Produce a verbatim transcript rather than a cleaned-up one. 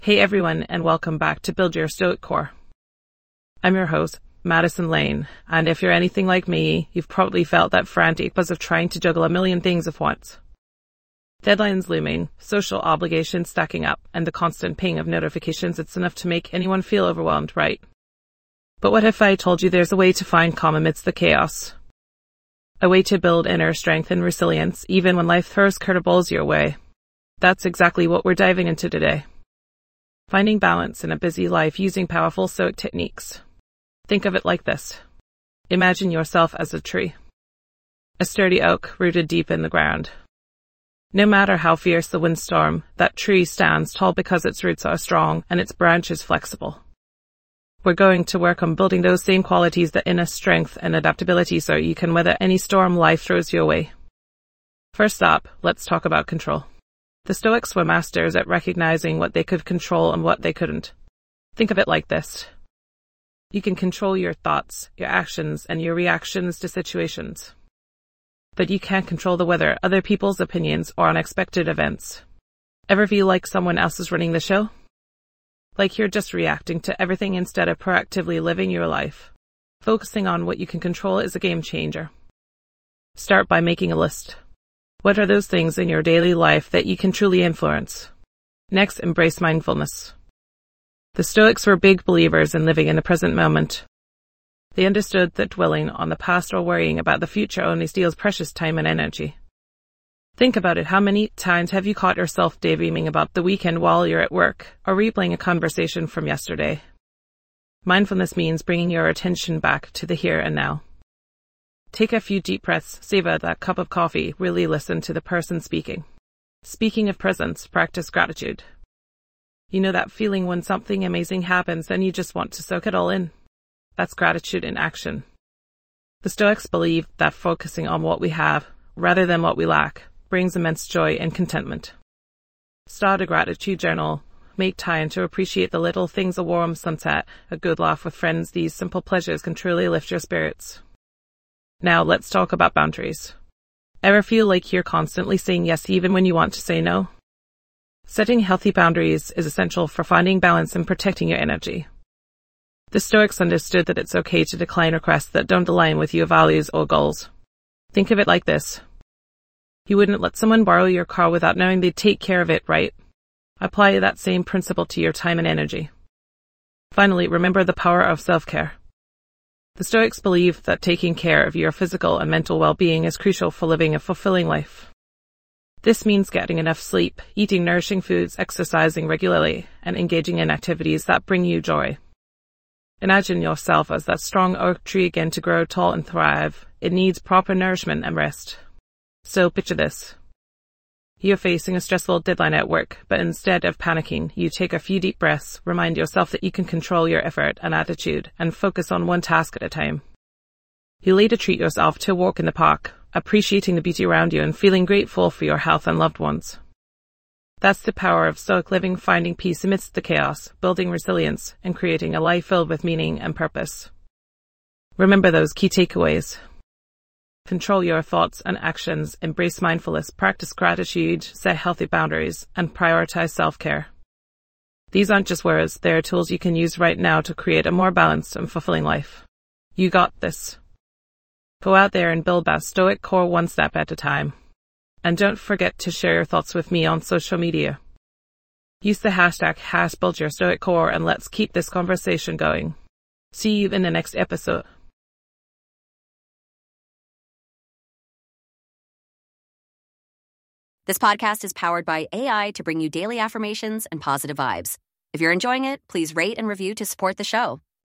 Hey everyone, and welcome back to Build Your Stoic Core. I'm your host, Madison Lane, and if you're anything like me, you've probably felt that frantic buzz of trying to juggle a million things at once. Deadlines looming, social obligations stacking up, and the constant ping of notifications, it's enough to make anyone feel overwhelmed, right? But what if I told you there's a way to find calm amidst the chaos? A way to build inner strength and resilience, even when life throws curveballs your way. That's exactly what we're diving into today. Finding balance in a busy life using powerful Stoic techniques. Think of it like this. Imagine yourself as a tree. A sturdy oak rooted deep in the ground. No matter how fierce the windstorm, that tree stands tall because its roots are strong and its branches flexible. We're going to work on building those same qualities, the inner strength and adaptability, so you can weather any storm life throws your way. First up, let's talk about control. The Stoics were masters at recognizing what they could control and what they couldn't. Think of it like this. You can control your thoughts, your actions, and your reactions to situations. But you can't control the weather, other people's opinions, or unexpected events. Ever feel like someone else is running the show? Like you're just reacting to everything instead of proactively living your life. Focusing on what you can control is a game changer. Start by making a list. What are those things in your daily life that you can truly influence? Next, embrace mindfulness. The Stoics were big believers in living in the present moment. They understood that dwelling on the past or worrying about the future only steals precious time and energy. Think about it. How many times have you caught yourself daydreaming about the weekend while you're at work, or replaying a conversation from yesterday? Mindfulness means bringing your attention back to the here and now. Take a few deep breaths, savor that cup of coffee, really listen to the person speaking. Speaking of presence, practice gratitude. You know that feeling when something amazing happens and you just want to soak it all in? That's gratitude in action. The Stoics believed that focusing on what we have, rather than what we lack, brings immense joy and contentment. Start a gratitude journal. Make time to appreciate the little things, a warm sunset, a good laugh with friends. These simple pleasures can truly lift your spirits. Now let's talk about boundaries. Ever feel like you're constantly saying yes even when you want to say no? Setting healthy boundaries is essential for finding balance and protecting your energy. The Stoics understood that it's okay to decline requests that don't align with your values or goals. Think of it like this. You wouldn't let someone borrow your car without knowing they'd take care of it, right? Apply that same principle to your time and energy. Finally, remember the power of self-care. The Stoics believe that taking care of your physical and mental well-being is crucial for living a fulfilling life. This means getting enough sleep, eating nourishing foods, exercising regularly, and engaging in activities that bring you joy. Imagine yourself as that strong oak tree again. To grow tall and thrive, it needs proper nourishment and rest. So picture this. You're facing a stressful deadline at work, but instead of panicking, you take a few deep breaths, remind yourself that you can control your effort and attitude, and focus on one task at a time. You later treat yourself to a walk in the park, appreciating the beauty around you and feeling grateful for your health and loved ones. That's the power of Stoic living, finding peace amidst the chaos, building resilience, and creating a life filled with meaning and purpose. Remember those key takeaways. Control your thoughts and actions, embrace mindfulness, practice gratitude, set healthy boundaries, and prioritize self-care. These aren't just words, they're tools you can use right now to create a more balanced and fulfilling life. You got this. Go out there and build that Stoic core one step at a time. And don't forget to share your thoughts with me on social media. Use the hashtag hash build your Stoic core and let's keep this conversation going. See you in the next episode. This podcast is powered by A I to bring you daily affirmations and positive vibes. If you're enjoying it, please rate and review to support the show.